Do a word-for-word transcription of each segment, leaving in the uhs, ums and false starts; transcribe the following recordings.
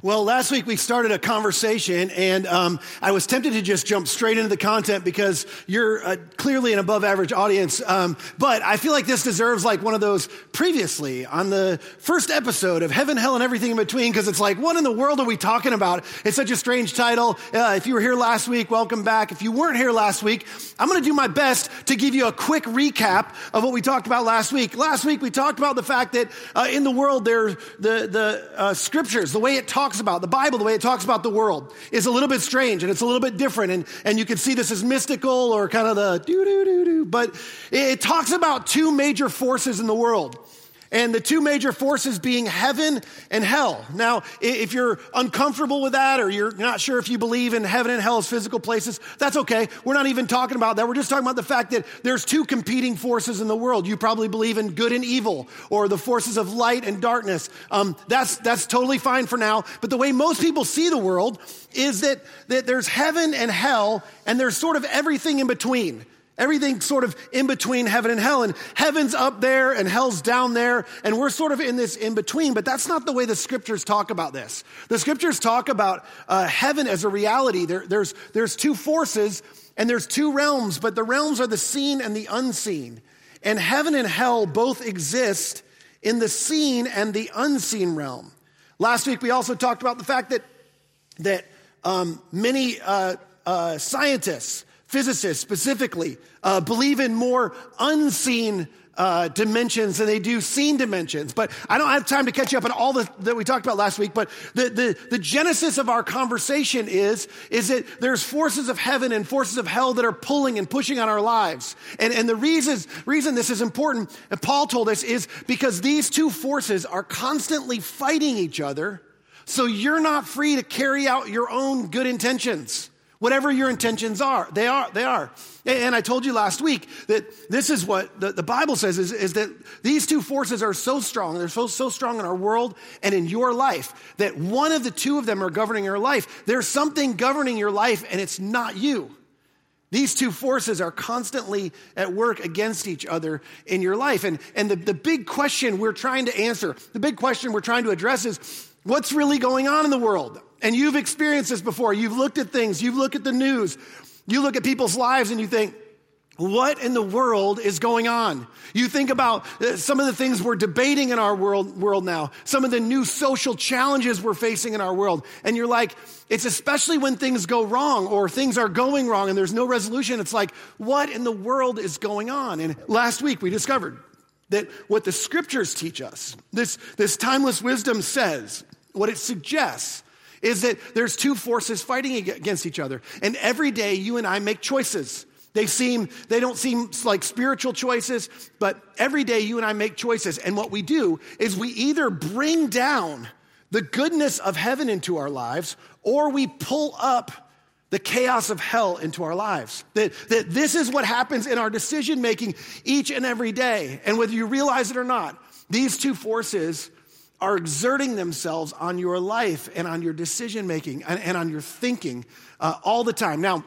Well, last week we started a conversation, and um, I was tempted to just jump straight into the content because you're uh, clearly an above-average audience. Um, but I feel like this deserves like one of those previously on the first episode of Heaven, Hell, and Everything in Between, because it's like, what in the world are we talking about? It's such a strange title. Uh, if you were here last week, welcome back. If you weren't here last week, I'm going to do my best to give you a quick recap of what we talked about last week. Last week we talked about the fact that uh, in the world, there the the uh, scriptures, the way it talks about, the Bible, the way it talks about the world is a little bit strange and it's a little bit different. And, and you can see this as mystical or kind of the doo-doo-doo-doo. But it, it talks about two major forces in the world. And the two major forces being heaven and hell. Now, if you're uncomfortable with that or you're not sure if you believe in heaven and hell as physical places, that's okay. We're not even talking about that. We're just talking about the fact that there's two competing forces in the world. You probably believe in good and evil or the forces of light and darkness. Um, that's that's totally fine for now. But the way most people see the world is that, that there's heaven and hell and there's sort of everything in between. Everything sort of in between heaven and hell, and heaven's up there and hell's down there, and we're sort of in this in between, but that's not the way the scriptures talk about this. The scriptures talk about uh, heaven as a reality. There, there's, there's two forces and there's two realms, but the realms are the seen and the unseen. And heaven and hell both exist in the seen and the unseen realm. Last week we also talked about the fact that, that um, many uh, uh, scientists, physicists specifically, uh, believe in more unseen uh, dimensions than they do seen dimensions. But I don't have time to catch you up on all the, that we talked about last week. But the, the, the genesis of our conversation is, is that there's forces of heaven and forces of hell that are pulling and pushing on our lives. And, and the reasons, reason this is important, and Paul told us, is because these two forces are constantly fighting each other. So you're not free to carry out your own good intentions. Whatever your intentions are, they are, they are. And I told you last week that this is what the, the Bible says is, is that these two forces are so strong, they're so, so strong in our world and in your life, that one of the two of them are governing your life. There's something governing your life and it's not you. These two forces are constantly at work against each other in your life. And, and the, the big question we're trying to answer, the big question we're trying to address is, what's really going on in the world? And you've experienced this before. You've looked at things. You've looked at the news. You look at people's lives and you think, what in the world is going on? You think about some of the things we're debating in our world, world now, some of the new social challenges we're facing in our world. And you're like, it's especially when things go wrong or things are going wrong and there's no resolution. It's like, what in the world is going on? And last week we discovered that what the scriptures teach us, this, this timeless wisdom says, what it suggests, is that there's two forces fighting against each other. And every day you and I make choices. They seem, they don't seem like spiritual choices, but every day you and I make choices. And what we do is we either bring down the goodness of heaven into our lives, or we pull up the chaos of hell into our lives. That, that this is what happens in our decision making each and every day. And whether you realize it or not, these two forces are exerting themselves on your life and on your decision-making and, and on your thinking uh, all the time. Now,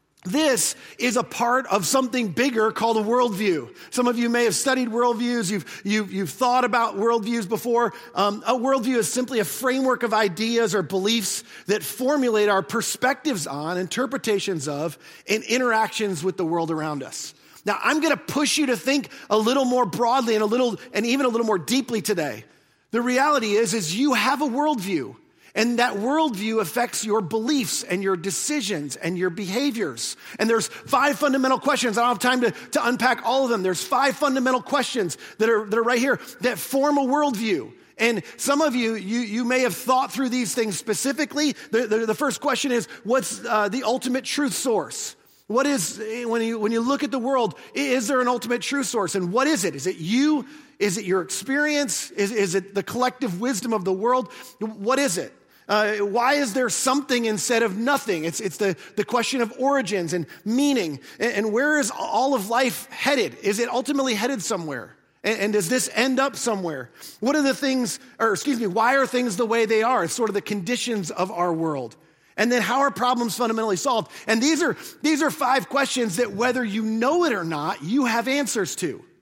this is a part of something bigger called a worldview. Some of you may have studied worldviews. You've, you've, you've thought about worldviews before. Um, a worldview is simply a framework of ideas or beliefs that formulate our perspectives on, interpretations of, and interactions with the world around us. Now, I'm going to push you to think a little more broadly and a little, and even a little more deeply today. The reality is, is you have a worldview, and that worldview affects your beliefs and your decisions and your behaviors. And there's five fundamental questions. I don't have time to, to unpack all of them. There's five fundamental questions that are, that are right here that form a worldview. And some of you, you, you may have thought through these things specifically. The, the, the first question is, what's uh, the ultimate truth source? What is, when you, when you look at the world, is there an ultimate truth source? And what is it? Is it you? Is it your experience? Is, is it the collective wisdom of the world? What is it? Uh, why is there something instead of nothing? It's, it's the, the question of origins and meaning. And, and where is all of life headed? Is it ultimately headed somewhere? And, and does this end up somewhere? What are the things, or excuse me, why are things the way they are? It's sort of the conditions of our world. And then how are problems fundamentally solved? And these are, these are five questions that whether you know it or not, you have answers to.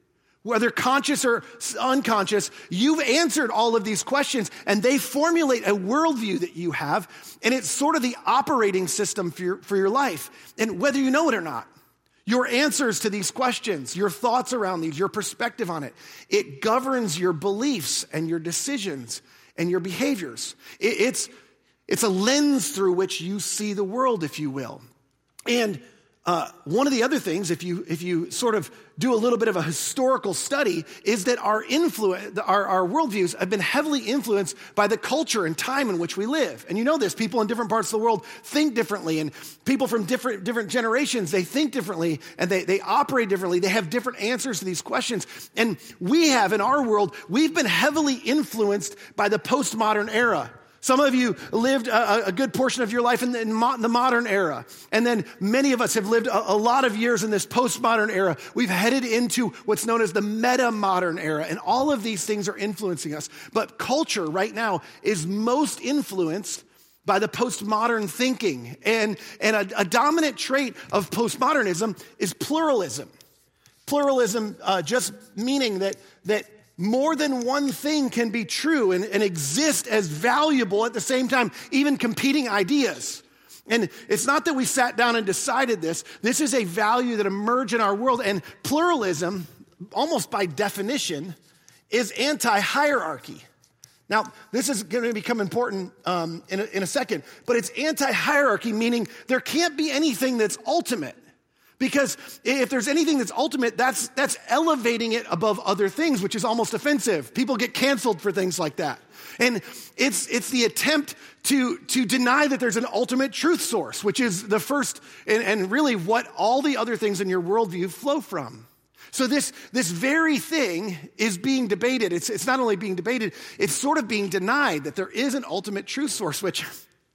whether conscious or unconscious, you've answered all of these questions, and they formulate a worldview that you have, and it's sort of the operating system for your, for your life. And whether you know it or not, your answers to these questions, your thoughts around these, your perspective on it, it governs your beliefs and your decisions and your behaviors. It, it's, it's a lens through which you see the world, if you will. And Uh, one of the other things, if you if you sort of do a little bit of a historical study, is that our influence, our, our worldviews have been heavily influenced by the culture and time in which we live. And you know this, people in different parts of the world think differently, and people from different different generations, they think differently, and they, they operate differently. They have different answers to these questions. And we have, in our world, we've been heavily influenced by the postmodern era. Some of you lived a, a good portion of your life in the, in mo- the modern era. And then many of us have lived a, a lot of years in this postmodern era. We've headed into what's known as the meta-modern era. And all of these things are influencing us. But culture right now is most influenced by the postmodern thinking. And, and a, a dominant trait of postmodernism is pluralism. Pluralism uh, just meaning that that more than one thing can be true and, and exist as valuable at the same time, even competing ideas. And it's not that we sat down and decided this. This is a value that emerged in our world. And pluralism, almost by definition, is anti-hierarchy. Now, this is going to become important um, in, a, in a second, but it's anti-hierarchy, meaning there can't be anything that's ultimate. Because if there's anything that's ultimate, that's that's elevating it above other things, which is almost offensive. People get canceled for things like that. And it's it's the attempt to, to deny that there's an ultimate truth source, which is the first and, and really what all the other things in your worldview flow from. So this, this very thing is being debated. It's, it's not only being debated, it's sort of being denied that there is an ultimate truth source, which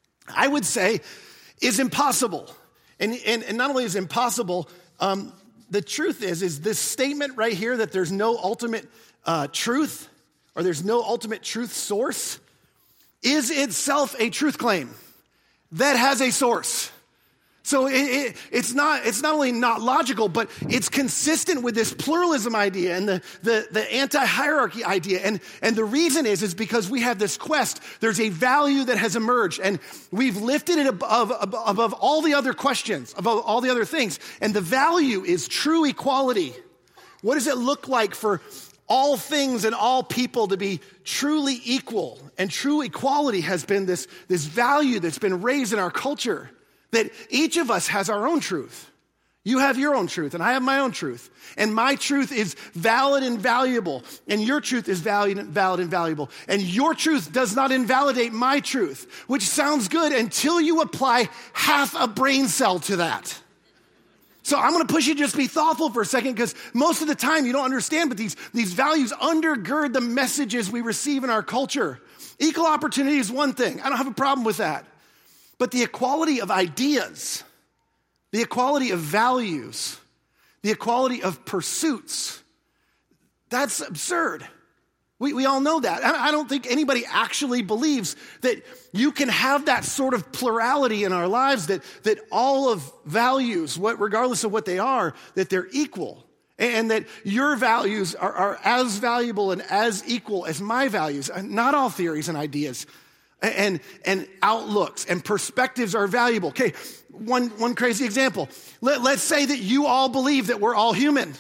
I would say is impossible. And, and, and not only is it impossible, um, the truth is, is this statement right here that there's no ultimate uh, truth or there's no ultimate truth source is itself a truth claim that has a source. So it, it, it's not it's not only not logical, but it's consistent with this pluralism idea and the, the, the anti-hierarchy idea. And, and the reason is, is because we have this quest. There's a value that has emerged, and we've lifted it above, above, above all the other questions, above all the other things. And the value is true equality. What does it look like for all things and all people to be truly equal? And true equality has been this, this value that's been raised in our culture. That each of us has our own truth. You have your own truth, and I have my own truth. And my truth is valid and valuable, and your truth is valid, valid and valuable. And your truth does not invalidate my truth, which sounds good until you apply half a brain cell to that. So I'm going to push you to just be thoughtful for a second, because most of the time you don't understand, but these, these values undergird the messages we receive in our culture. Equal opportunity is one thing. I don't have a problem with that. But the equality of ideas, the equality of values, the equality of pursuits, that's absurd. We, we all know that. I don't think anybody actually believes that you can have that sort of plurality in our lives, that, that all of values, what, regardless of what they are, that they're equal. And that your values are, are as valuable and as equal as my values. Not all theories and ideas and, and outlooks and perspectives are valuable. Okay, one, one crazy example. Let, let's say that you all believe that we're all human.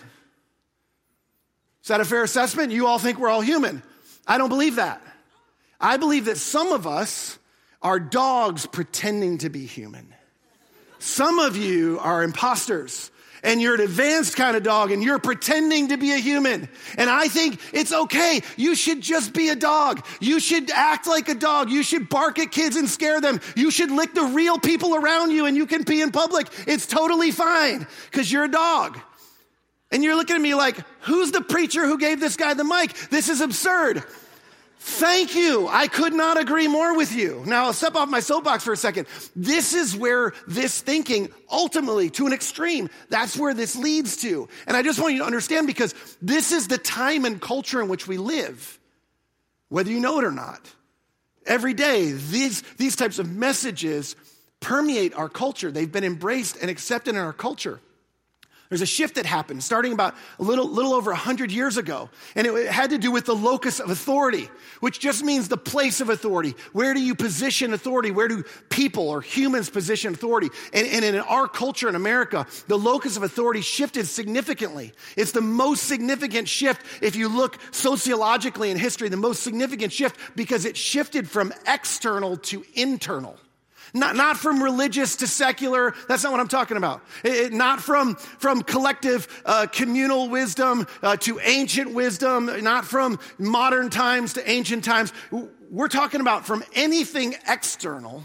Is that a fair assessment? You all think we're all human. I don't believe that. I believe that some of us are dogs pretending to be human. Some of you are imposters, and you're an advanced kind of dog, and you're pretending to be a human. And I think it's okay. You should just be a dog. You should act like a dog. You should bark at kids and scare them. You should lick the real people around you, and you can pee in public. It's totally fine, because you're a dog. And you're looking at me like, who's the preacher who gave this guy the mic? This is absurd. Thank you. I could not agree more with you. Now, I'll step off my soapbox for a second. This is where this thinking, ultimately, to an extreme, that's where this leads to. And I just want you to understand, because this is the time and culture in which we live, whether you know it or not. Every day, these, these types of messages permeate our culture. They've been embraced and accepted in our culture. There's a shift that happened starting about a little, little over one hundred years ago. And it, it had to do with the locus of authority, which just means the place of authority. Where do you position authority? Where do people or humans position authority? And, and in our culture in America, the locus of authority shifted significantly. It's the most significant shift, if you look sociologically in history, the most significant shift because it shifted from external to internal. Not, not from religious to secular. That's not what I'm talking about. It, it, not from, from collective uh, communal wisdom uh, to ancient wisdom. Not from modern times to ancient times. We're talking about from anything external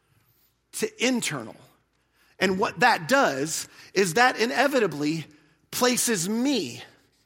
to internal. And what that does is that inevitably places me,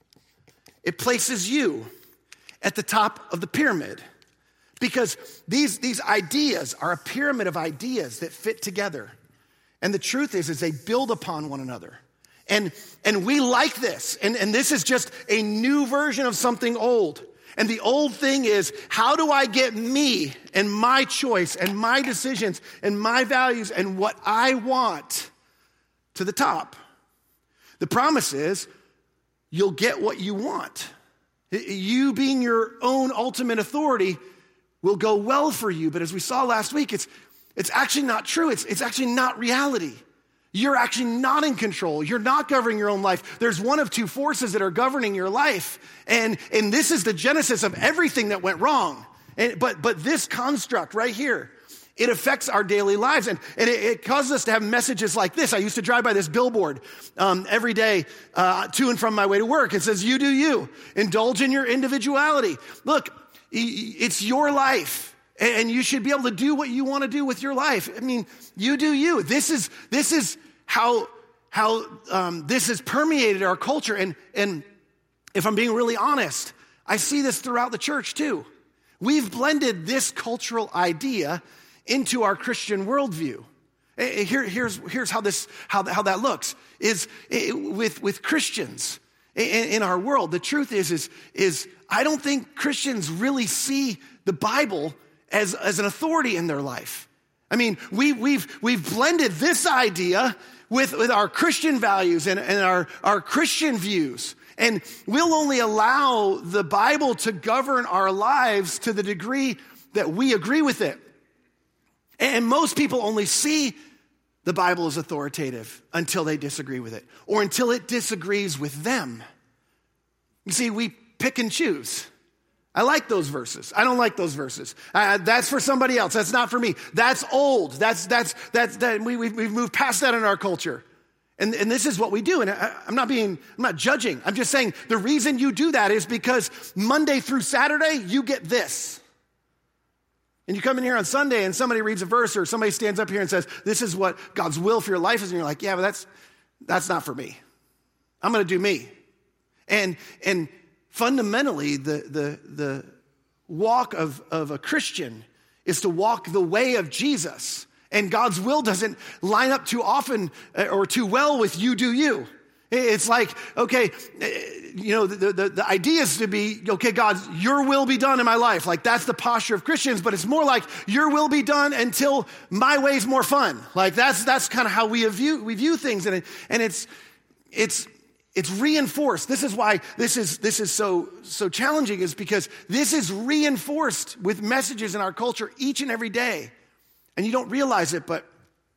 it places you at the top of the pyramid. Because these, these ideas are a pyramid of ideas that fit together. And the truth is, is they build upon one another. And, and we like this. And, and this is just a new version of something old. And the old thing is, how do I get me and my choice and my decisions and my values and what I want to the top? The promise is, you'll get what you want. You being your own ultimate authority will go well for you. But as we saw last week, it's it's actually not true. It's, it's actually not reality. You're actually not in control. You're not governing your own life. There's one of two forces that are governing your life. And, and this is the genesis of everything that went wrong. And, but, but this construct right here, it affects our daily lives. And, and it, it causes us to have messages like this. I used to drive by this billboard um, every day uh, to and from my way to work. It says, you do you. Indulge in your individuality. Look, it's your life, and you should be able to do what you want to do with your life. I mean, you do you. This is this is how how um, this has permeated our culture. And and if I'm being really honest, I see this throughout the church too. We've blended this cultural idea into our Christian worldview. Here, here's here's how this how how that looks is with with Christians in, in our world. The truth is is is. I don't think Christians really see the Bible as, as an authority in their life. I mean, we, we've, we've blended this idea with, with our Christian values and, and our, our Christian views. And we'll only allow the Bible to govern our lives to the degree that we agree with it. And most people only see the Bible as authoritative until they disagree with it, or until it disagrees with them. You see, we pick and choose. I like those verses. I don't like those verses. Uh, that's for somebody else. That's not for me. That's old. That's that's that's that. We we've, we've moved past that in our culture, and and this is what we do. And I, I'm not being, I'm not judging. I'm just saying the reason you do that is because Monday through Saturday you get this, and you come in here on Sunday and somebody reads a verse or somebody stands up here and says, "This is what God's will for your life is," and you're like, "Yeah, but that's that's not for me. I'm going to do me," and and. Fundamentally, the, the, the walk of, of a Christian is to walk the way of Jesus. And God's will doesn't line up too often or too well with you do you. It's like, okay, you know, the, the, the idea is to be, okay, God, your will be done in my life. Like that's the posture of Christians, but it's more like your will be done until my way's more fun. Like that's that's kind of how we view we view things. And, it, and it's it's It's reinforced. This is why this is this is so so challenging, is because this is reinforced with messages in our culture each and every day. And you don't realize it, but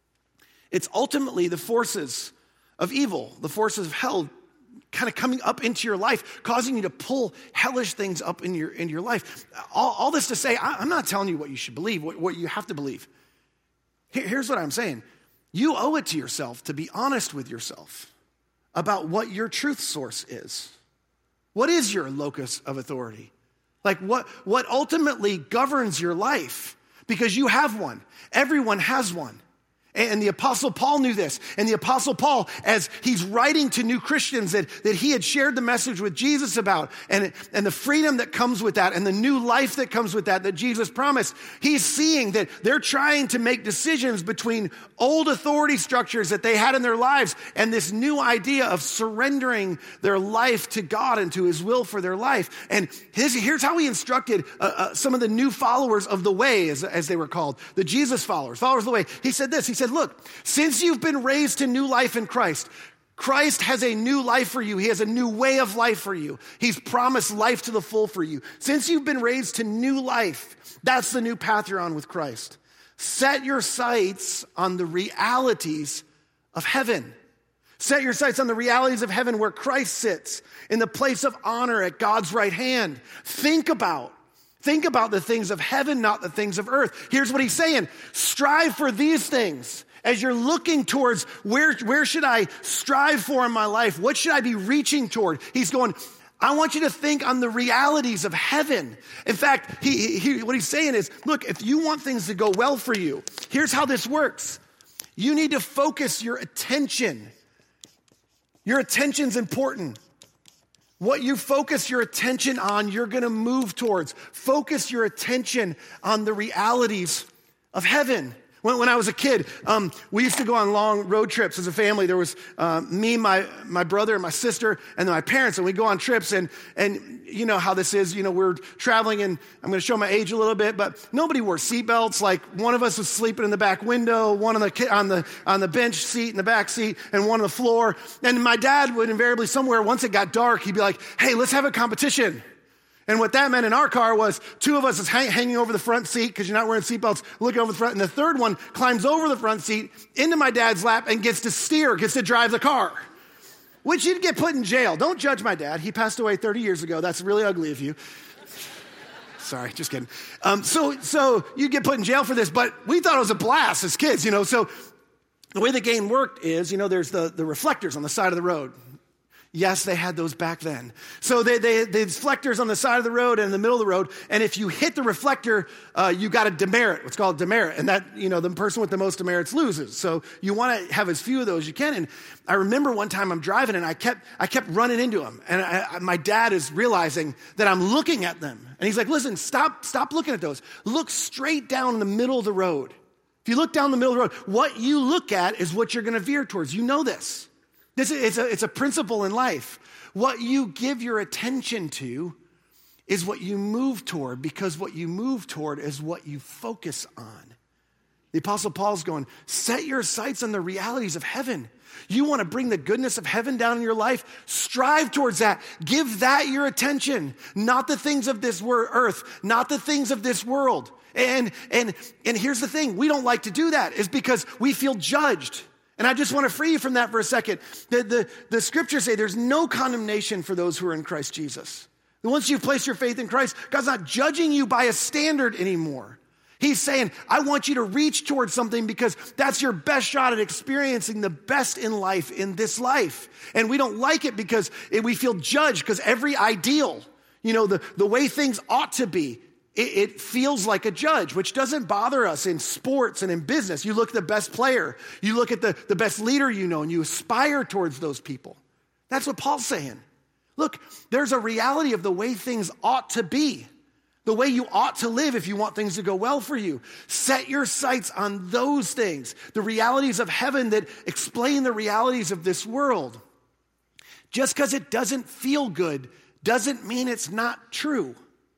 it's ultimately the forces of evil, the forces of hell kind of coming up into your life, causing you to pull hellish things up in your, in your life. All, all this to say, I, I'm not telling you what you should believe, what, what you have to believe. Here, here's what I'm saying. You owe it to yourself to be honest with yourself about what your truth source is. What is your locus of authority? Like what, what ultimately governs your life? Because you have one. Everyone has one. And the Apostle Paul knew this. And the Apostle Paul, as he's writing to new Christians that, that he had shared the message with Jesus about, and, and the freedom that comes with that, and the new life that comes with that, that Jesus promised, he's seeing that they're trying to make decisions between old authority structures that they had in their lives and this new idea of surrendering their life to God and to his will for their life. And his, here's how he instructed uh, uh, some of the new followers of the way, as, as they were called, the Jesus followers, followers of the way. He said this, he said, look, since you've been raised to new life in Christ, Christ has a new life for you. He has a new way of life for you. He's promised life to the full for you. Since you've been raised to new life, that's the new path you're on with Christ. Set your sights on the realities of heaven. Set your sights on the realities of heaven where Christ sits in the place of honor at God's right hand. Think about, think about the things of heaven, not the things of earth. Here's what he's saying. Strive for these things. As you're looking towards where, where should I strive for in my life? What should I be reaching toward? He's going, I want you to think on the realities of heaven. In fact, he, he, what he's saying is, look, if you want things to go well for you, here's how this works. You need to focus your attention. Your attention's important. What you focus your attention on, you're going to move towards. Focus your attention on the realities of heaven. When, when I was a kid, um, we used to go on long road trips as a family. There was uh, me, my my brother, and my sister, and then my parents, and we'd go on trips. And and you know how this is. You know, we're traveling, and I'm going to show my age a little bit, but nobody wore seatbelts. Like one of us was sleeping in the back window, one on the on the on the bench seat in the back seat, and one on the floor. And my dad would invariably somewhere once it got dark, he'd be like, "Hey, let's have a competition." And what that meant in our car was two of us is hang, hanging over the front seat because you're not wearing seatbelts, looking over the front. And the third one climbs over the front seat into my dad's lap and gets to steer, gets to drive the car, which you'd get put in jail. Don't judge my dad. He passed away thirty years ago. That's really ugly of you. Sorry, just kidding. Um, so, so you'd get put in jail for this, but we thought it was a blast as kids, you know. So the way the game worked is, you know, there's the, the reflectors on the side of the road. Yes, they had those back then. So they, they, they reflectors on the side of the road and in the middle of the road. And if you hit the reflector, uh, you got a demerit, what's called demerit. And that, you know, the person with the most demerits loses. So you want to have as few of those as you can. And I remember one time I'm driving and I kept, I kept running into them. And I, I, my dad is realizing that I'm looking at them. And he's like, listen, stop, stop looking at those. Look straight down in the middle of the road. If you look down the middle of the road, what you look at is what you're going to veer towards. You know this. This is, it's, a, it's a principle in life. What you give your attention to is what you move toward, because what you move toward is what you focus on. The Apostle Paul's going, set your sights on the realities of heaven. You want to bring the goodness of heaven down in your life? Strive towards that. Give that your attention, not the things of this earth, not the things of this world. And, and, and here's the thing, we don't like to do that, is because we feel judged. And I just want to free you from that for a second. The, the, the scriptures say there's no condemnation for those who are in Christ Jesus. Once you've placed your faith in Christ, God's not judging you by a standard anymore. He's saying, I want you to reach towards something because that's your best shot at experiencing the best in life in this life. And we don't like it because it, we feel judged because every ideal, you know, the, the way things ought to be, It, it feels like a judge, which doesn't bother us in sports and in business. You look at the best player, you look at the, the best leader you know, and you aspire towards those people. That's what Paul's saying. Look, there's a reality of the way things ought to be, the way you ought to live if you want things to go well for you. Set your sights on those things, the realities of heaven that explain the realities of this world. Just because it doesn't feel good doesn't mean it's not true.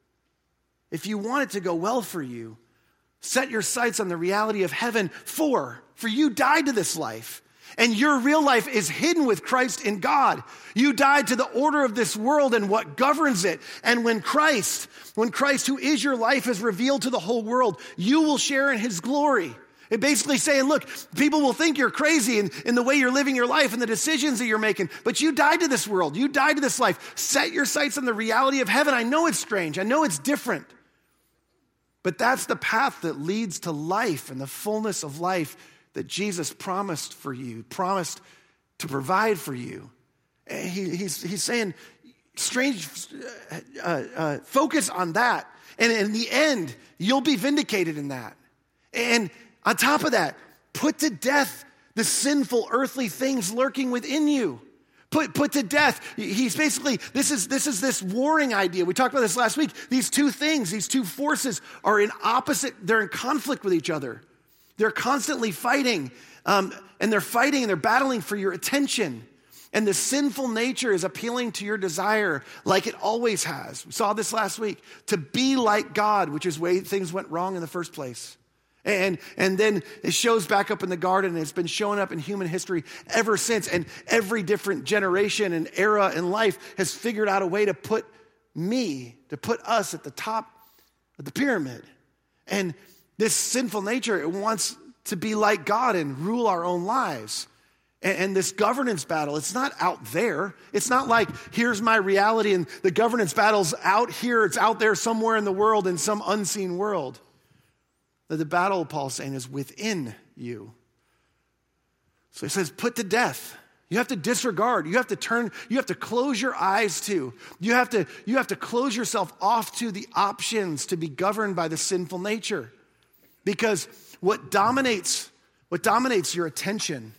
If you want it to go well for you, set your sights on the reality of heaven. For, for you died to this life, and your real life is hidden with Christ in God. You died to the order of this world and what governs it. And when Christ, when Christ, who is your life, is revealed to the whole world, you will share in his glory. It basically saying, look, people will think you're crazy in, in the way you're living your life and the decisions that you're making, but you died to this world. You died to this life. Set your sights on the reality of heaven. I know it's strange. I know it's different. But that's the path that leads to life and the fullness of life that Jesus promised for you, promised to provide for you. He, he's, he's saying, strange, uh, uh, focus on that. And in the end, you'll be vindicated in that. And on top of that, put to death the sinful earthly things lurking within you. Put, put to death. He's basically, this is, this is this warring idea. We talked about this last week. These two things, these two forces are in opposite, they're in conflict with each other. They're constantly fighting, um, and they're fighting and they're battling for your attention. And the sinful nature is appealing to your desire like it always has. We saw this last week. To be like God, which is where things went wrong in the first place. And, and then it shows back up in the garden, and it's been showing up in human history ever since. And every different generation and era in life has figured out a way to put me, to put us at the top of the pyramid. And this sinful nature, it wants to be like God and rule our own lives. And, and this governance battle, it's not out there. It's not like, here's my reality, and the governance battle's out here. It's out there somewhere in the world, in some unseen world. The battle, Paul's saying, is within you. So he says, put to death. You have to disregard. You have to turn, you have to close your eyes to. You have to, you have to close yourself off to the options to be governed by the sinful nature. Because what dominates, what dominates your attention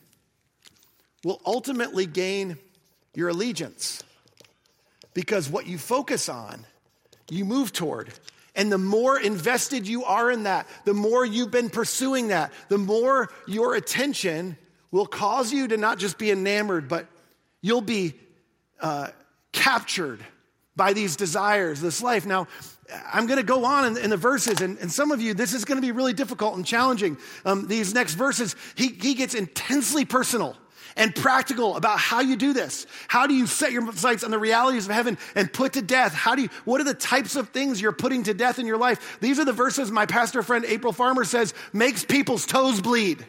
will ultimately gain your allegiance. Because what you focus on, you move toward. And the more invested you are in that, the more you've been pursuing that, the more your attention will cause you to not just be enamored, but you'll be uh, captured by these desires, this life. Now, I'm going to go on in, in the verses, and, and some of you, this is going to be really difficult and challenging. Um, these next verses, he, he gets intensely personal and practical about how you do this. How do you set your sights on the realities of heaven and put to death? How do you, what are the types of things you're putting to death in your life? These are the verses my pastor friend April Farmer says makes people's toes bleed.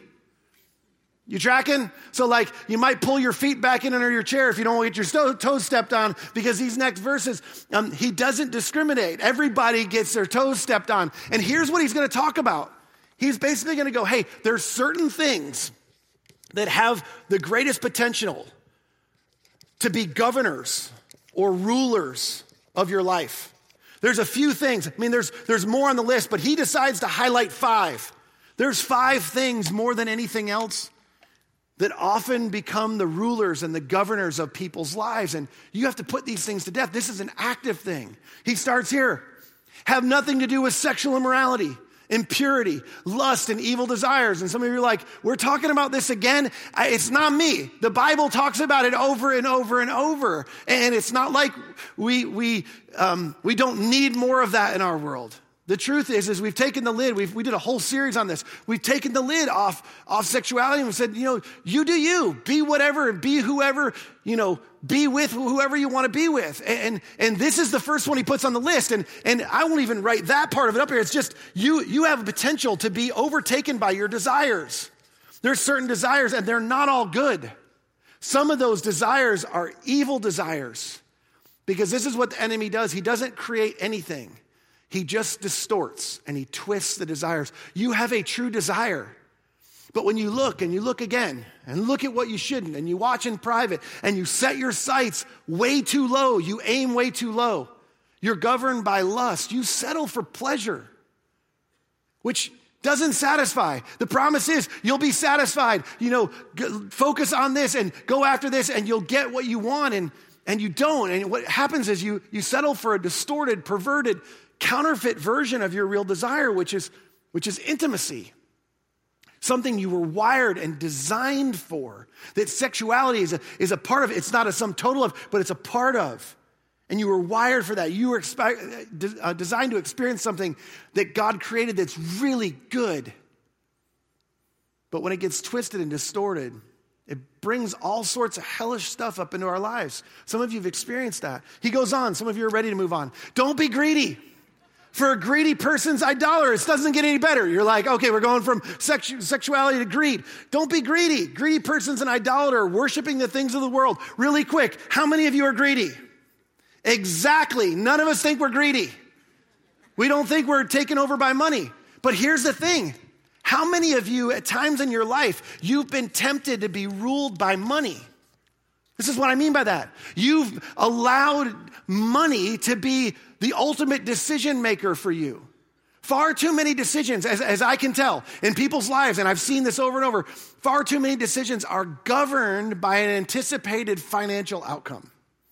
You tracking? So like you might pull your feet back in under your chair if you don't want to get your toes stepped on, because these next verses, um, he doesn't discriminate. Everybody gets their toes stepped on. And here's what he's going to talk about. He's basically going to go, hey, there's certain things that have the greatest potential to be governors or rulers of your life. There's a few things. I mean, there's, there's more on the list, but he decides to highlight five. There's five things more than anything else that often become the rulers and the governors of people's lives. And you have to put these things to death. This is an active thing. He starts here. Have nothing to do with sexual immorality, impurity, lust, and evil desires. And some of you are like, we're talking about this again. It's not me. The Bible talks about it over and over and over. And it's not like we we um, we don't need more of that in our world. The truth is, is we've taken the lid. We've, we did a whole series on this. We've taken the lid off, off sexuality, and we said, you know, you do you. Be whatever, be whoever, you know, be with whoever you want to be with. And, and this is the first one he puts on the list. And, and I won't even write that part of it up here. It's just you, you have a potential to be overtaken by your desires. There's certain desires, and they're not all good. Some of those desires are evil desires, because this is what the enemy does. He doesn't create anything. He just distorts and he twists the desires. You have a true desire. But when you look and you look again and look at what you shouldn't, and you watch in private and you set your sights way too low, you aim way too low, you're governed by lust, you settle for pleasure, which doesn't satisfy. The promise is you'll be satisfied. You know, g- focus on this and go after this and you'll get what you want, and, and you don't. And what happens is you, you settle for a distorted, perverted, counterfeit version of your real desire, which is, which is intimacy. Something you were wired and designed for. That sexuality is a, is a part of it. It's not a sum total of, but it's a part of. And you were wired for that. You were expi- uh, designed to experience something that God created that's really good. But when it gets twisted and distorted, it brings all sorts of hellish stuff up into our lives. Some of you have experienced that. He goes on. Some of you are ready to move on. Don't be greedy. For a greedy person's idolater, it doesn't get any better. You're like, okay, we're going from sexu- sexuality to greed. Don't be greedy. Greedy person's an idolater, worshiping the things of the world. Really quick, how many of you are greedy? Exactly. None of us think we're greedy. We don't think we're taken over by money. But here's the thing. How many of you at times in your life, you've been tempted to be ruled by money? This is what I mean by that. You've allowed money to be the ultimate decision maker for you. Far too many decisions, as, as I can tell, in people's lives, and I've seen this over and over, far too many decisions are governed by an anticipated financial outcome.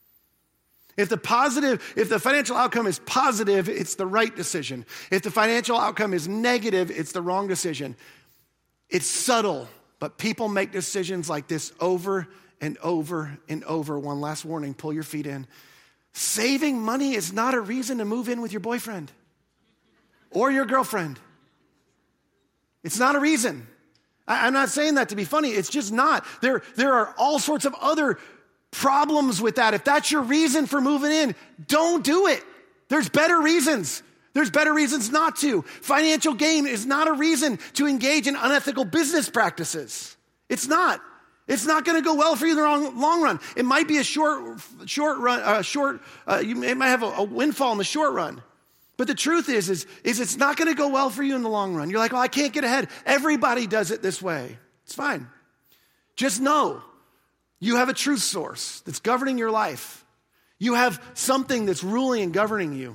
If the positive, if the financial outcome is positive, it's the right decision. If the financial outcome is negative, it's the wrong decision. It's subtle, but people make decisions like this over and over and over. One last warning, pull your feet in. Saving money is not a reason to move in with your boyfriend or your girlfriend. It's not a reason. I, I'm not saying that to be funny. It's just not. There, there are all sorts of other problems with that. If that's your reason for moving in, don't do it. There's better reasons. There's better reasons not to. Financial gain is not a reason to engage in unethical business practices. It's not. It's not going to go well for you in the long, long run. It might be a short, short run, uh, short, uh, you it might have a, a windfall in the short run. But the truth is, is, is it's not going to go well for you in the long run. You're like, well, I can't get ahead. Everybody does it this way. It's fine. Just know you have a truth source that's governing your life. You have something that's ruling and governing you.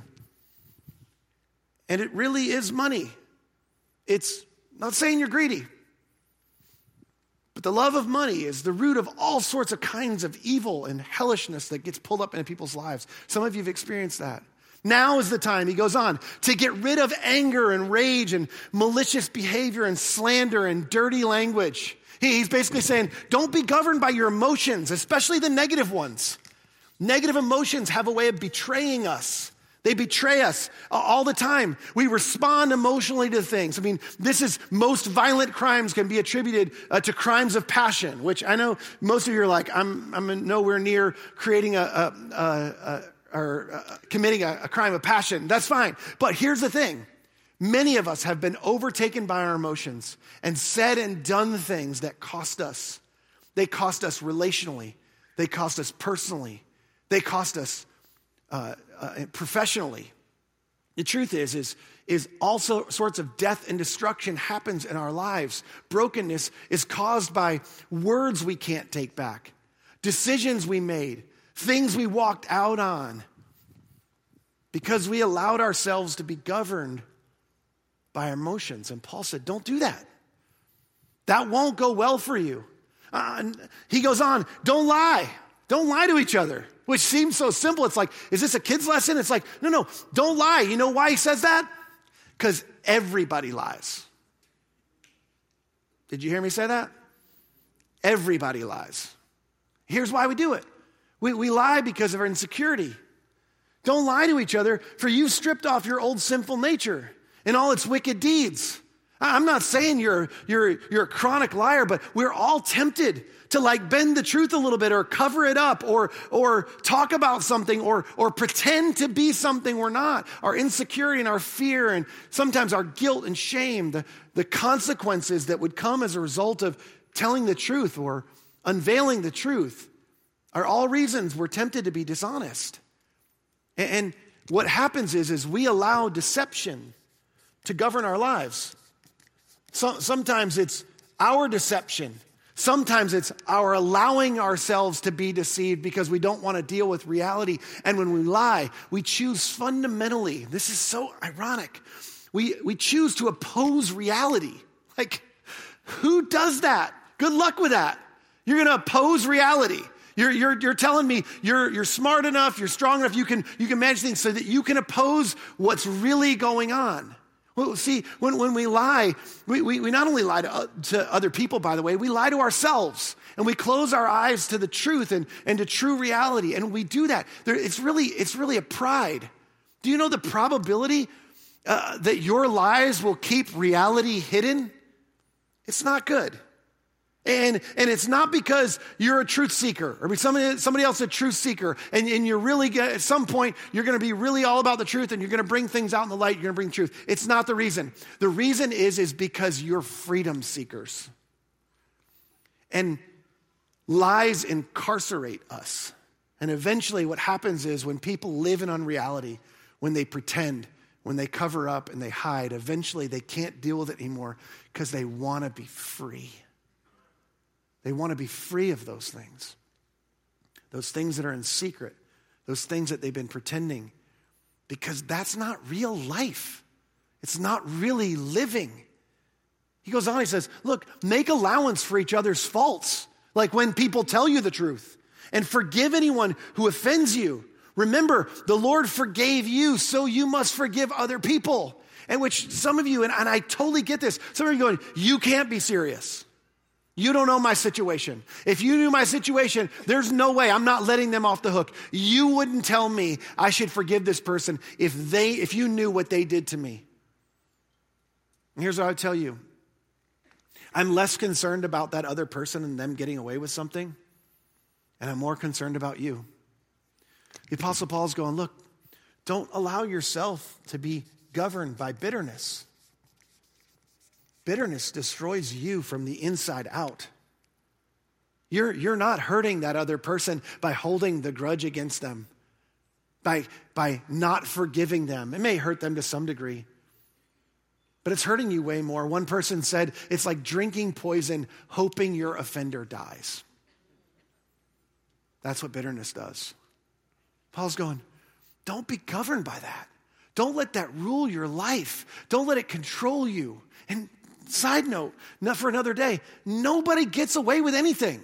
And it really is money. It's not saying you're greedy. But the love of money is the root of all sorts of kinds of evil and hellishness that gets pulled up into people's lives. Some of you have experienced that. Now is the time, he goes on, to get rid of anger and rage and malicious behavior and slander and dirty language. He's basically saying, don't be governed by your emotions, especially the negative ones. Negative emotions have a way of betraying us. They betray us all the time. We respond emotionally to things. I mean, this is most violent crimes can be attributed uh, to crimes of passion, which I know most of you are like, I'm, I'm nowhere near creating a, a, a, a or uh, committing a, a crime of passion. That's fine. But here's the thing. Many of us have been overtaken by our emotions and said and done things that cost us. They cost us relationally. They cost us personally. They cost us uh, uh, professionally. The truth is, is, is all sorts of death and destruction happens in our lives. Brokenness is caused by words we can't take back, decisions we made, things we walked out on, because we allowed ourselves to be governed by our emotions. And Paul said, don't do that. That won't go well for you. Uh, he goes on, don't lie. Don't lie to each other, which seems so simple. It's like, is this a kid's lesson? It's like, no, no, don't lie. You know why he says that? Because everybody lies. Did you hear me say that? Everybody lies. Here's why we do it. We, we lie because of our insecurity. Don't lie to each other, for you've stripped off your old sinful nature and all its wicked deeds. I'm not saying you're, you're, you're a chronic liar, but we're all tempted to like bend the truth a little bit or cover it up or, or talk about something or, or pretend to be something we're not. Our insecurity and our fear and sometimes our guilt and shame, the, the consequences that would come as a result of telling the truth or unveiling the truth are all reasons we're tempted to be dishonest. And, and what happens is, is we allow deception to govern our lives. So, sometimes it's our deception. Sometimes it's our allowing ourselves to be deceived because we don't want to deal with reality. And when we lie, we choose fundamentally, this is so ironic, we, we choose to oppose reality. Like, who does that? Good luck with that. You're going to oppose reality. You're, you're, you're telling me you're, you're smart enough, you're strong enough, you can, you can manage things so that you can oppose what's really going on. Well, see, when, when we lie, we, we, we not only lie to, uh, to other people, by the way, we lie to ourselves. And we close our eyes to the truth and, and to true reality. And we do that. There, it's, really, it's really a pride. Do you know the probability uh, that your lies will keep reality hidden? It's not good. And, and it's not because you're a truth seeker or somebody, somebody else a truth seeker. And, and you're really, at some point, you're going to be really all about the truth and you're going to bring things out in the light. You're going to bring truth. It's not the reason. The reason is, is because you're freedom seekers. And lies incarcerate us. And eventually what happens is when people live in unreality, when they pretend, when they cover up and they hide, eventually they can't deal with it anymore because they want to be free. They want to be free of those things. Those things that are in secret. Those things that they've been pretending. Because that's not real life. It's not really living. He goes on, he says, look, make allowance for each other's faults. Like when people tell you the truth. And forgive anyone who offends you. Remember, the Lord forgave you, so you must forgive other people. And which some of you, and, and I totally get this, some of you are going, you can't be serious. You don't know my situation. If you knew my situation, there's no way. I'm not letting them off the hook. You wouldn't tell me I should forgive this person if they, if you knew what they did to me. And here's what I would tell you. I'm less concerned about that other person and them getting away with something, and I'm more concerned about you. The Apostle Paul's going, look, don't allow yourself to be governed by bitterness. Bitterness destroys you from the inside out. You're, you're not hurting that other person by holding the grudge against them, by, by not forgiving them. It may hurt them to some degree, but it's hurting you way more. One person said, it's like drinking poison, hoping your offender dies. That's what bitterness does. Paul's going, don't be governed by that. Don't let that rule your life. Don't let it control you. And side note, not for another day, nobody gets away with anything.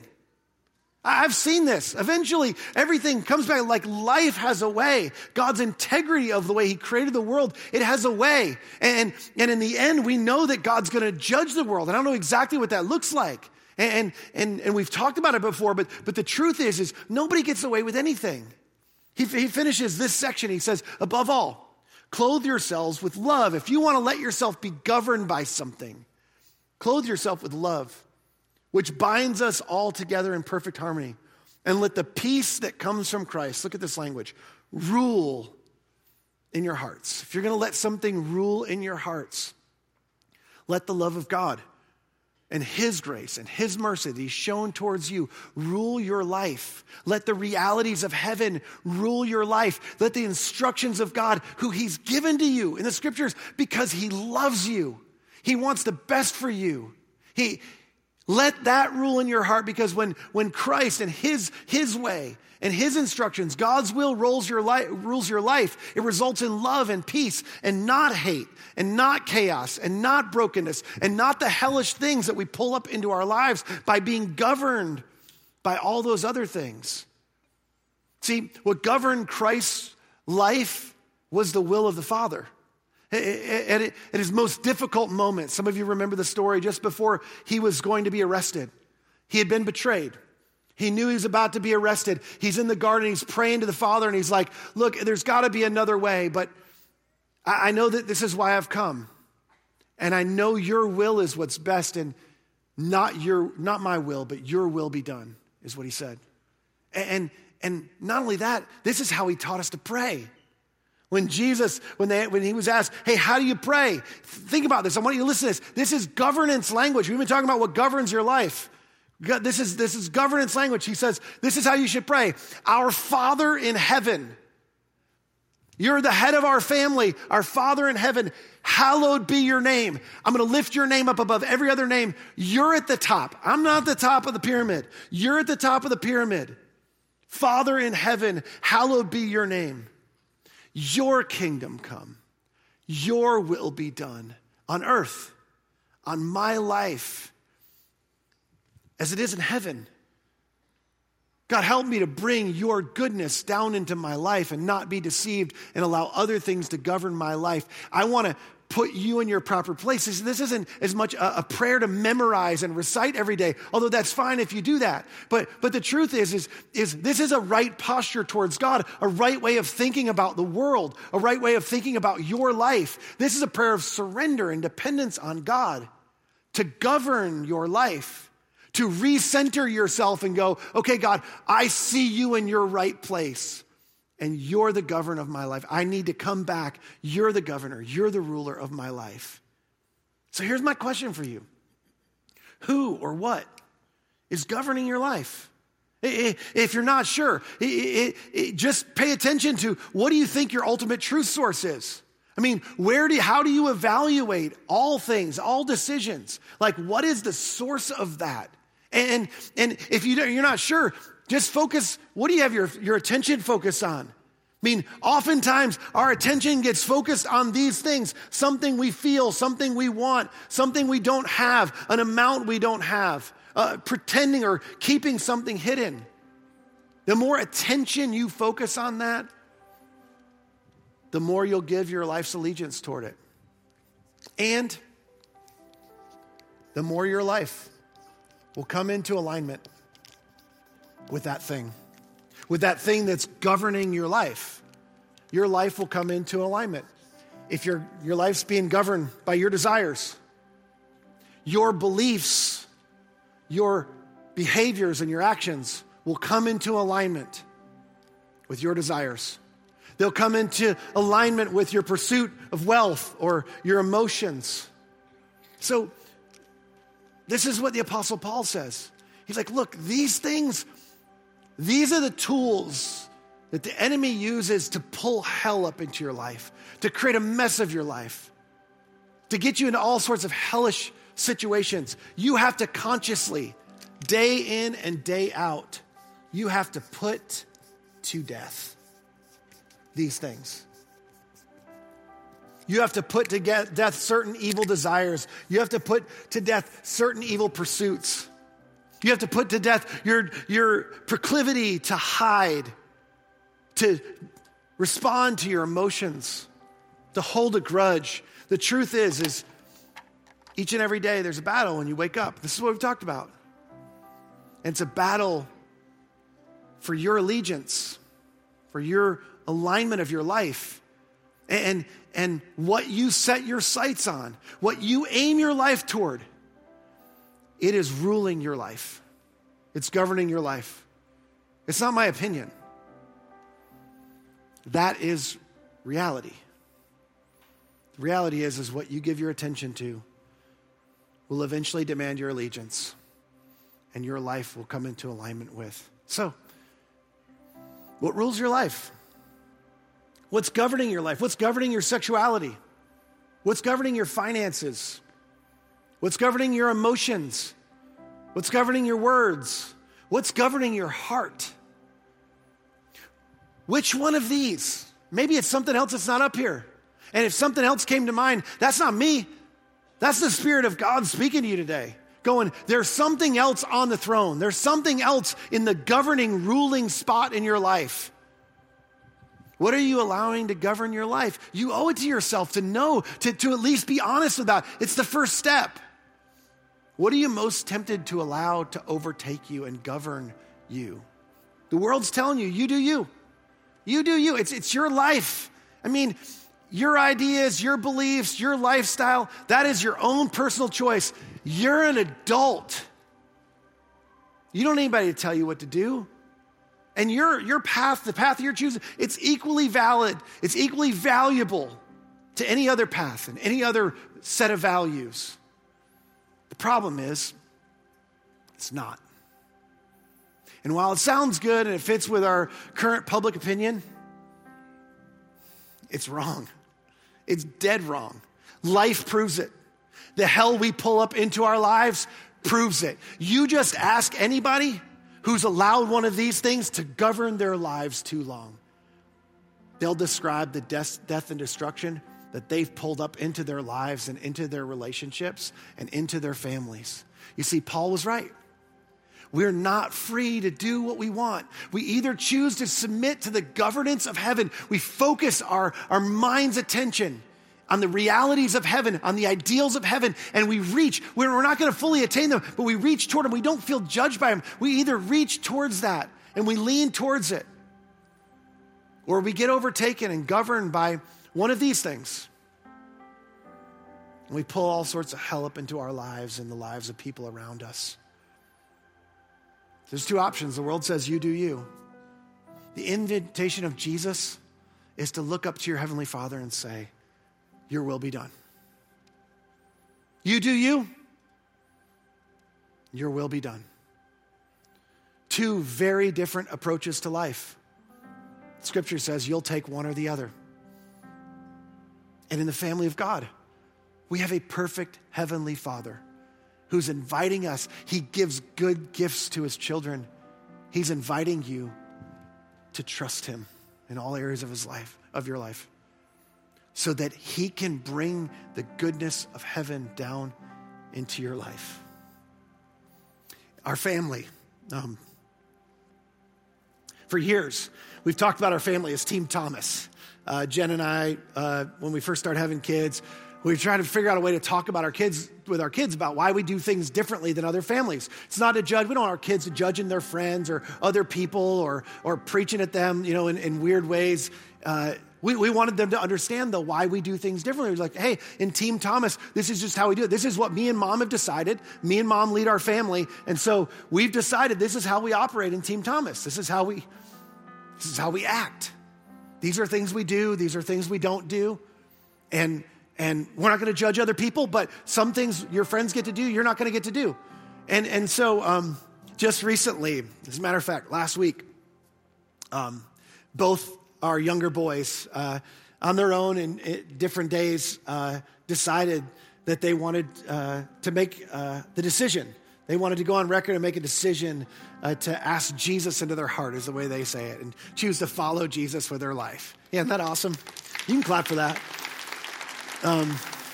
I've seen this. Eventually, everything comes back like life has a way. God's integrity of the way he created the world, it has a way. And, and in the end, we know that God's going to judge the world. And I don't know exactly what that looks like. And, and, and we've talked about it before, but, but the truth is, is nobody gets away with anything. He, he finishes this section. He says, above all, clothe yourselves with love. If you want to let yourself be governed by something, clothe yourself with love, which binds us all together in perfect harmony. And let the peace that comes from Christ, look at this language, rule in your hearts. If you're going to let something rule in your hearts, let the love of God and his grace and his mercy that he's shown towards you rule your life. Let the realities of heaven rule your life. Let the instructions of God, who he's given to you in the scriptures, because he loves you. He wants the best for you. He Let that rule in your heart, because when, when Christ and his, his way and his instructions, God's will rules your, life, rules your life, it results in love and peace and not hate and not chaos and not brokenness and not the hellish things that we pull up into our lives by being governed by all those other things. See, what governed Christ's life was the will of the Father. At his most difficult moment, some of you remember the story just before he was going to be arrested. He had been betrayed. He knew he was about to be arrested. He's in the garden, he's praying to the Father, and he's like, look, there's got to be another way, but I know that this is why I've come. And I know your will is what's best, and not your, not my will, but your will be done, is what he said. And, and not only that, this is how he taught us to pray. When Jesus, when they, when he was asked, hey, how do you pray? Think about this. I want you to listen to this. This is governance language. We've been talking about what governs your life. This is, this is governance language. He says, this is how you should pray. Our Father in heaven. You're the head of our family. Our Father in heaven, hallowed be your name. I'm going to lift your name up above every other name. You're at the top. I'm not at the top of the pyramid. You're at the top of the pyramid. Father in heaven, hallowed be your name. Your kingdom come, your will be done on earth, on my life, as it is in heaven. God, help me to bring your goodness down into my life and not be deceived and allow other things to govern my life. I want to put you in your proper places. This isn't as much a, a prayer to memorize and recite every day, although that's fine if you do that. But but the truth is, is, is this is a right posture towards God, a right way of thinking about the world, a right way of thinking about your life. This is a prayer of surrender and dependence on God to govern your life, to recenter yourself and go, okay, God, I see you in your right place. And you're the governor of my life. I need to come back. You're the governor. You're the ruler of my life. So here's my question for you. Who or what is governing your life? If you're not sure, just pay attention to, what do you think your ultimate truth source is? I mean, where do you, how do you evaluate all things, all decisions? Like, what is the source of that? And, and if you don't, you're not sure, just focus. What do you have your, your attention focused on? I mean, oftentimes our attention gets focused on these things, something we feel, something we want, something we don't have, an amount we don't have, uh, pretending or keeping something hidden. The more attention you focus on that, the more you'll give your life's allegiance toward it. And the more your life will come into alignment with that thing, with that thing that's governing your life. Your life will come into alignment. If your, your life's being governed by your desires, your beliefs, your behaviors, and your actions will come into alignment with your desires. They'll come into alignment with your pursuit of wealth or your emotions. So this is what the Apostle Paul says. He's like, look, these things, these are the tools that the enemy uses to pull hell up into your life, to create a mess of your life, to get you into all sorts of hellish situations. You have to consciously, day in and day out, you have to put to death these things. You have to put to death certain evil desires. You have to put to death certain evil pursuits. You have to put to death your, your proclivity to hide, to respond to your emotions, to hold a grudge. The truth is, is each and every day there's a battle when you wake up. This is what we've talked about. And it's a battle for your allegiance, for your alignment of your life, and, and what you set your sights on, what you aim your life toward. It is ruling your life. It's governing your life. It's not my opinion. That is reality. The reality is, is what you give your attention to will eventually demand your allegiance, and your life will come into alignment with. So, what rules your life? What's governing your life? What's governing your sexuality? What's governing your finances? What's governing your emotions? What's governing your words? What's governing your heart? Which one of these? Maybe it's something else that's not up here. And if something else came to mind, that's not me. That's the Spirit of God speaking to you today. Going, there's something else on the throne. There's something else in the governing, ruling spot in your life. What are you allowing to govern your life? You owe it to yourself to know, to, to at least be honest about it. It's the first step. What are you most tempted to allow to overtake you and govern you? The world's telling you, you do you. You do you. It's, it's your life. I mean, your ideas, your beliefs, your lifestyle, that is your own personal choice. You're an adult. You don't need anybody to tell you what to do. And your, your path, the path you're choosing, it's equally valid. It's equally valuable to any other path and any other set of values. The problem is, it's not. And while it sounds good and it fits with our current public opinion, it's wrong. It's dead wrong. Life proves it. The hell we pull up into our lives proves it. You just ask anybody who's allowed one of these things to govern their lives too long. They'll describe the death, death and destruction that they've pulled up into their lives and into their relationships and into their families. You see, Paul was right. We're not free to do what we want. We either choose to submit to the governance of heaven. We focus our, our mind's attention on the realities of heaven, on the ideals of heaven, and we reach. We're, we're not going to fully attain them, but we reach toward them. We don't feel judged by them. We either reach towards that and we lean towards it, or we get overtaken and governed by one of these things. And we pull all sorts of hell up into our lives and the lives of people around us. There's two options. The world says, you do you. The invitation of Jesus is to look up to your Heavenly Father and say, your will be done. You do you. Your will be done. Two very different approaches to life. Scripture says you'll take one or the other. And in the family of God, we have a perfect Heavenly Father who's inviting us. He gives good gifts to his children. He's inviting you to trust him in all areas of his life, of your life, so that he can bring the goodness of heaven down into your life. Our family. Um, for years, we've talked about our family as Team Thomas. Uh, Jen and I, uh, when we first started having kids, we tried to figure out a way to talk about our kids with our kids about why we do things differently than other families. It's not to judge. We don't want our kids to judging their friends or other people or or preaching at them, you know, in, in weird ways. Uh, We, we wanted them to understand, though, why we do things differently. It was like, hey, in Team Thomas, this is just how we do it. This is what me and mom have decided. Me and mom lead our family. And so we've decided this is how we operate in Team Thomas. This is how we, this is how we act. These are things we do. These are things we don't do. And, and we're not going to judge other people, but some things your friends get to do, you're not going to get to do. And, and so um, just recently, as a matter of fact, last week, um, both our younger boys, uh, on their own in, in different days, uh, decided that they wanted uh, to make uh, the decision. They wanted to go on record and make a decision uh, to ask Jesus into their heart, is the way they say it, and choose to follow Jesus with their life. Yeah, isn't that awesome? You can clap for that. Um,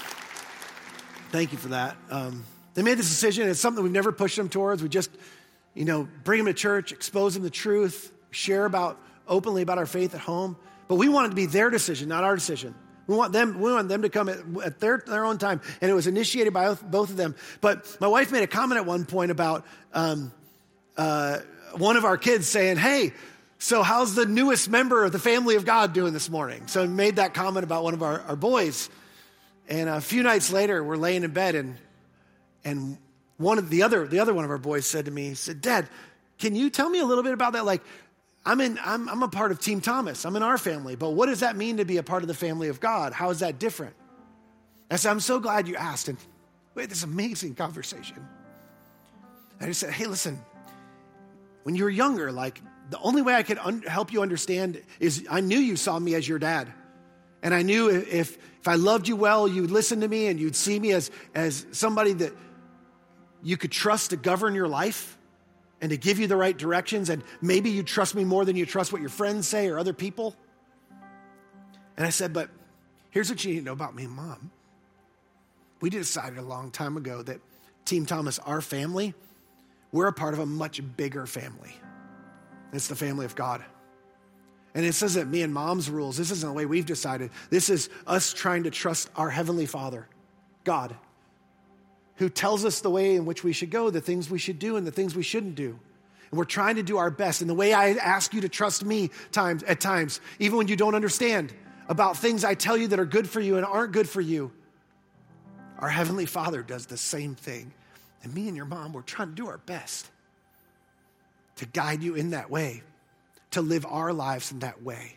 thank you for that. Um, they made this decision. It's something we've never pushed them towards. We just, you know, bring them to church, expose them the truth, share about openly about our faith at home, but we want it to be their decision, not our decision. We want them, we want them to come at, at their, their own time, and it was initiated by both, both of them. But my wife made a comment at one point about um, uh, one of our kids saying, hey, so how's the newest member of the family of God doing this morning? So made that comment about one of our, our boys. And a few nights later, we're laying in bed, and and one of the other, the other one of our boys said to me, he said, Dad, can you tell me a little bit about that? Like, I'm in, I'm, I'm a part of Team Thomas. I'm in our family, but what does that mean to be a part of the family of God? How is that different? I said, I'm so glad you asked. And we had this amazing conversation. I just said, hey, listen, when you were younger, like the only way I could un- help you understand is I knew you saw me as your dad. And I knew if, if I loved you well, you'd listen to me and you'd see me as, as somebody that you could trust to govern your life and to give you the right directions, and maybe you trust me more than you trust what your friends say or other people. And I said, but here's what you need to know about me and mom. We decided a long time ago that Team Thomas, our family, we're a part of a much bigger family. It's the family of God. And it says that me and mom's rules, this isn't the way we've decided. This is us trying to trust our Heavenly Father, God, who tells us the way in which we should go, the things we should do and the things we shouldn't do. And we're trying to do our best. And the way I ask you to trust me times at times, even when you don't understand about things I tell you that are good for you and aren't good for you, our Heavenly Father does the same thing. And me and your mom, we're trying to do our best to guide you in that way, to live our lives in that way.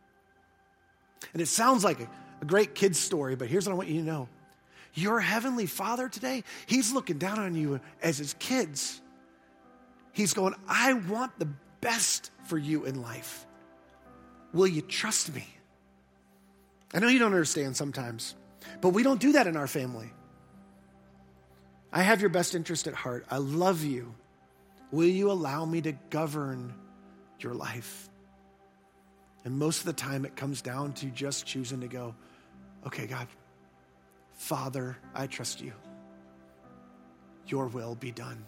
And it sounds like a, a great kid's story, but here's what I want you to know. Your Heavenly Father today, He's looking down on you as His kids. He's going, I want the best for you in life. Will you trust me? I know you don't understand sometimes, but we don't do that in our family. I have your best interest at heart. I love you. Will you allow me to govern your life? And most of the time it comes down to just choosing to go, okay, God, Father, I trust you. Your will be done.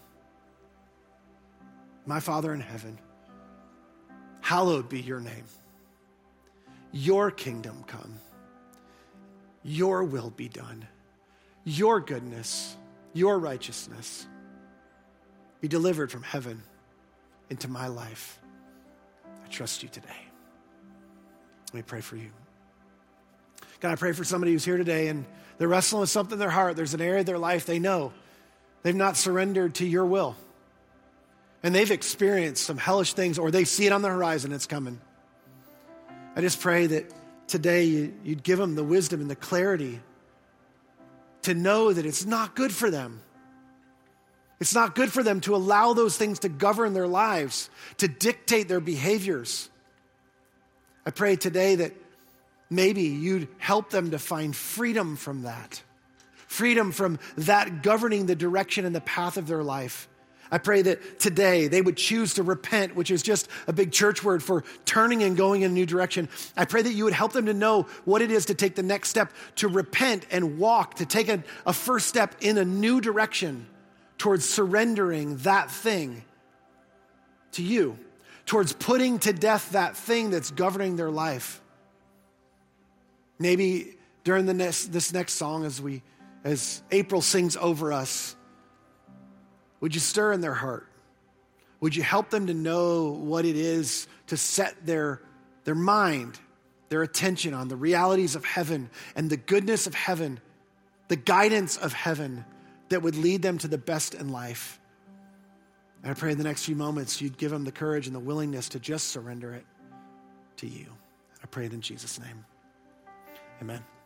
My Father in heaven, hallowed be your name. Your kingdom come. Your will be done. Your goodness, your righteousness be delivered from heaven into my life. I trust you today. Let me pray for you. God, I pray for somebody who's here today and they're wrestling with something in their heart. There's an area of their life they know they've not surrendered to your will. And they've experienced some hellish things, or they see it on the horizon, it's coming. I just pray that today you, you'd give them the wisdom and the clarity to know that it's not good for them. It's not good for them to allow those things to govern their lives, to dictate their behaviors. I pray today that maybe you'd help them to find freedom from that. Freedom from that governing the direction and the path of their life. I pray that today they would choose to repent, which is just a big church word for turning and going in a new direction. I pray that you would help them to know what it is to take the next step, to repent and walk, to take a, a first step in a new direction towards surrendering that thing to you, towards putting to death that thing that's governing their life. Maybe during the next, this next song, as we, as April sings over us, would you stir in their heart? Would you help them to know what it is to set their, their mind their attention on the realities of heaven and the goodness of heaven, the guidance of heaven that would lead them to the best in life. And I pray in the next few moments you'd give them the courage and the willingness to just surrender it to you. I pray it in Jesus' name. Amen.